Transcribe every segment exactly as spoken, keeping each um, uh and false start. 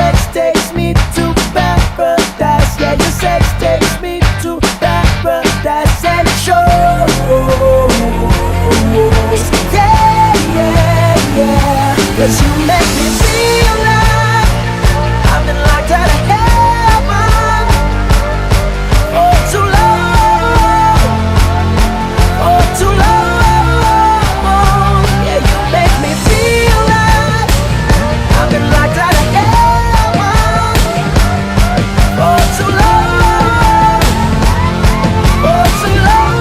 sex takes me to paradise. Yeah, your sex takes me to paradise. And it shows. Yeah, yeah, yeah. 'Cause you make me feel like I've been locked out of heaven for too long, for too long. Yeah, you make me feel like I've been locked out of heaven for too long, for too long.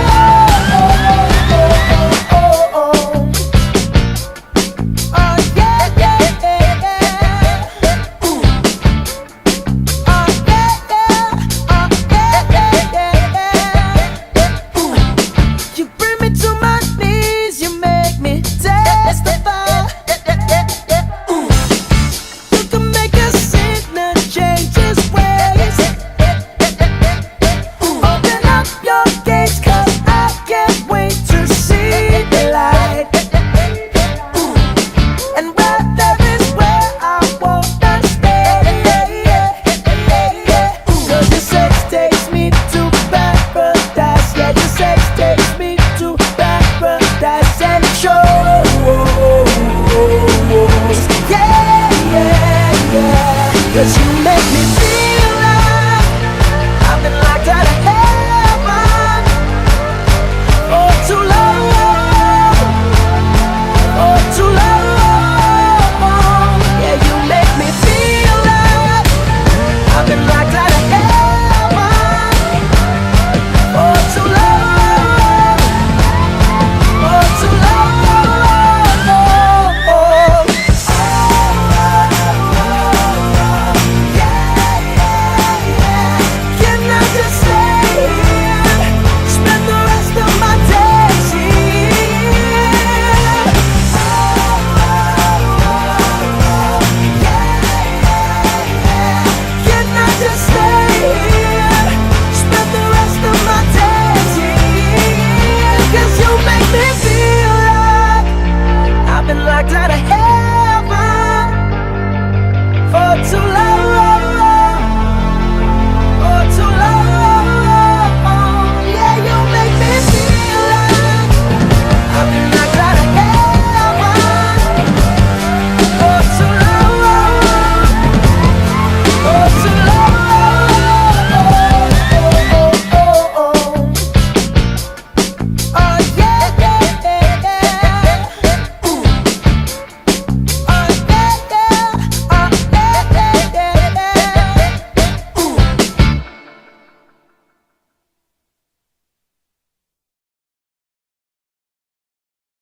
Oh yeah, yeah, yeah, yeah. Ooh. Oh yeah, yeah. Oh yeah, yeah, yeah, yeah. Ooh. You bring me to my knees, you make me testify. Ooh. You can make a sinner change his ways. Ooh. Open up your gates, 'cause I can't wait to see the light. Ooh. And where there is where I wanna stay. Ooh. 'Cause your sex takes me to paradise. Yeah, your sex takes me to paradise. And it shows. Yeah, yeah, yeah. 'Cause you make me feel